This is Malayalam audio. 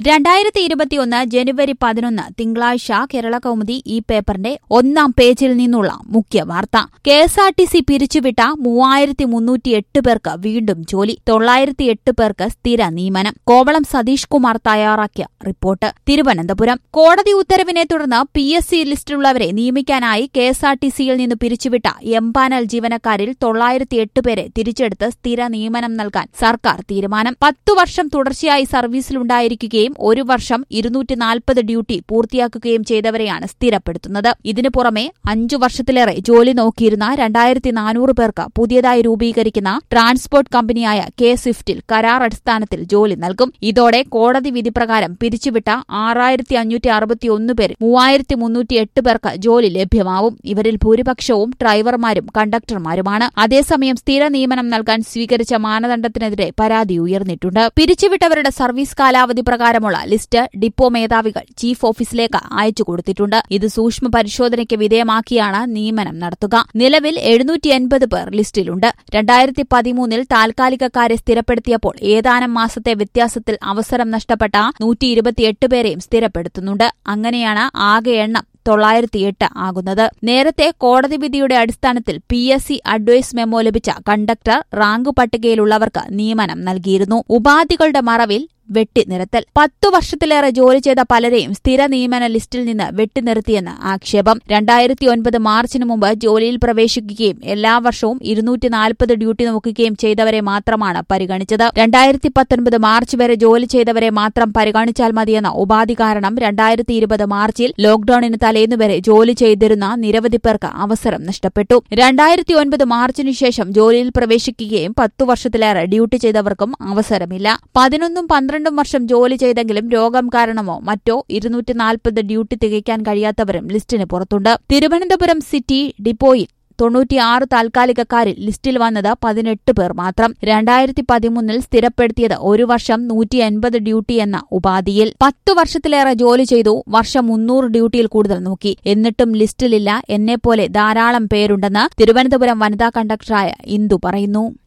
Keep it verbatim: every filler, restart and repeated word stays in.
രണ്ടായിരത്തി ഇരുപത്തിയൊന്ന് ജനുവരി പതിനൊന്ന് തിങ്കളാഴ്ച കേരളകൗമുദി ഈ പേപ്പറിന്റെ ഒന്നാം പേജിൽ നിന്നുള്ള മുഖ്യ വാർത്ത. K S R T C പിരിച്ചുവിട്ട മൂവായിരത്തി മുന്നൂറ്റി എട്ട് പേർക്ക് വീണ്ടും ജോലി, തൊള്ളായിരത്തി എട്ട് പേർക്ക് സ്ഥിര നിയമനം. കോവളം സതീഷ് കുമാർ തയ്യാറാക്കിയ റിപ്പോർട്ട്. തിരുവനന്തപുരം. കോടതി ഉത്തരവിനെ തുടർന്ന് പി എസ് സി ലിസ്റ്റിലുള്ളവരെ നിയമിക്കാനായി കെ എസ് ആർ ടി സിയിൽ നിന്ന് പിരിച്ചുവിട്ട എംപാനൽ ജീവനക്കാരിൽ തൊള്ളായിരത്തി എട്ട് പേരെ തിരിച്ചെടുത്ത് സ്ഥിര നിയമനം നൽകാൻ സർക്കാർ തീരുമാനം. പത്തു വർഷം തുടർച്ചയായി സർവീസിലുണ്ടായിരിക്കുകയും ഒരു വർഷം ഇരുന്നൂറ്റി നാൽപ്പത് ഡ്യൂട്ടി പൂർത്തിയാക്കുകയും ചെയ്തവരെയാണ് സ്ഥിരപ്പെടുത്തുന്നത്. ഇതിനു പുറമെ അഞ്ചു വർഷത്തിലേറെ ജോലി നോക്കിയിരുന്ന രണ്ടായിരത്തി നാനൂറ് പേർക്ക് പുതിയതായി രൂപീകരിക്കുന്ന ട്രാൻസ്പോർട്ട് കമ്പനിയായ കെ സ്വിഫ്റ്റിൽ കരാർ അടിസ്ഥാനത്തിൽ ജോലി നൽകും. ഇതോടെ കോടതി വിധി പ്രകാരം പിരിച്ചുവിട്ട ആറായിരത്തി അഞ്ഞൂറ്റി അറുപത്തിയൊന്ന് പേരിൽ മൂവായിരത്തി മുന്നൂറ്റി എട്ട് പേർക്ക് ജോലി ലഭ്യമാവും. ഇവരിൽ ഭൂരിപക്ഷവും ഡ്രൈവർമാരും കണ്ടക്ടർമാരുമാണ്. അതേസമയം സ്ഥിര നിയമനം നൽകാൻ സ്വീകരിച്ച മാനദണ്ഡത്തിനെതിരെ പരാതി ഉയർന്നിട്ടുണ്ട്. പിരിച്ചുവിട്ടവരുടെ സർവീസ് കാലാവധി പ്രകാരമുള്ള ലിസ്റ്റ് ഡിപ്പോ മേധാവികൾ ചീഫ് ഓഫീസിലേക്ക് അയച്ചു കൊടുത്തിട്ടുണ്ട്. ഇത് സൂക്ഷ്മ പരിശോധനയ്ക്ക് വിധേയമാക്കിയാണ് നിയമനം നടത്തുക. നിലവിൽ എഴുന്നൂറ്റി എൺപത് പേർ ലിസ്റ്റിലുണ്ട്. രണ്ടായിരത്തി പതിമൂന്നിൽ താൽക്കാലികക്കാരെ സ്ഥിരപ്പെടുത്തിയപ്പോൾ ഏതാനും മാസത്തെ വ്യത്യാസത്തിൽ അവസരം നഷ്ടപ്പെട്ട നൂറ്റി ഇരുപത്തിയെട്ട് പേരെയും സ്ഥിരപ്പെടുത്തുന്നുണ്ട്. അങ്ങനെയാണ് ആകെ എണ്ണം തൊള്ളായിരത്തിയെട്ട് ആകുന്നത്. നേരത്തെ കോടതി വിധിയുടെ അടിസ്ഥാനത്തിൽ P S C advice memo ലഭിച്ച കണ്ടക്ടർ റാങ്ക് പട്ടികയിലുള്ളവർക്ക് നിയമനം നൽകിയിരുന്നു. ഉപാധികളുടെ മറവിൽ വെട്ടിനിരത്തൽ. പത്തു വർഷത്തിലേറെ ജോലി ചെയ്ത പലരെയും സ്ഥിര നിയമന ലിസ്റ്റിൽ നിന്ന് വെട്ടിനിർത്തിയെന്ന് ആക്ഷേപം. രണ്ടായിരത്തി ഒൻപത് മാർച്ചിന് മുമ്പ് ജോലിയിൽ പ്രവേശിക്കുകയും എല്ലാ വർഷവും ഇരുന്നൂറ്റി നാൽപ്പത് ഡ്യൂട്ടി നോക്കുകയും ചെയ്തവരെ മാത്രമാണ് പരിഗണിച്ചത്. രണ്ടായിരത്തി പത്തൊൻപത് മാർച്ച് വരെ ജോലി ചെയ്തവരെ മാത്രം പരിഗണിച്ചാൽ മതിയെന്ന ഉപാധി കാരണം രണ്ടായിരത്തി ഇരുപത് മാർച്ചിൽ ലോക്ഡൌണിന് തലേന്നുവരെ ജോലി ചെയ്തിരുന്ന നിരവധി പേർക്ക് അവസരം നഷ്ടപ്പെട്ടു. രണ്ടായിരത്തി ഒൻപത് മാർച്ചിനു ശേഷം ജോലിയിൽ പ്രവേശിക്കുകയും പത്തു വർഷത്തിലേറെ ഡ്യൂട്ടി ചെയ്തവർക്കും അവസരമില്ല. പതിനൊന്നും പന്ത്രണ്ടും വർഷം ജോലി ചെയ്തെങ്കിലും രോഗം കാരണമോ മറ്റോ ഇരുന്നൂറ്റി നാൽപ്പത് ഡ്യൂട്ടി തികയ്ക്കാൻ കഴിയാത്തവരും ലിസ്റ്റിന് പുറത്തുണ്ട്. തിരുവനന്തപുരം സിറ്റി ഡിപ്പോയിൽ തൊണ്ണൂറ്റിയാറ് താൽക്കാലികക്കാരിൽ ലിസ്റ്റിൽ വന്നത് പതിനെട്ട് പേർ മാത്രം. രണ്ടായിരത്തി പതിമൂന്നിൽ സ്ഥിരപ്പെടുത്തിയത് ഒരു വർഷം നൂറ്റി എൺപത് ഡ്യൂട്ടി എന്ന ഉപാധിയിൽ. പത്തു വർഷത്തിലേറെ ജോലി ചെയ്തു, വർഷം മുന്നൂറ് ഡ്യൂട്ടിയിൽ കൂടുതൽ നോക്കി. എന്നിട്ടും ലിസ്റ്റിലില്ല. എന്നെപ്പോലെ ധാരാളം പേരുണ്ടെന്ന് തിരുവനന്തപുരം വനിതാ കണ്ടക്ടറായ ഇന്ദു പറയുന്നു.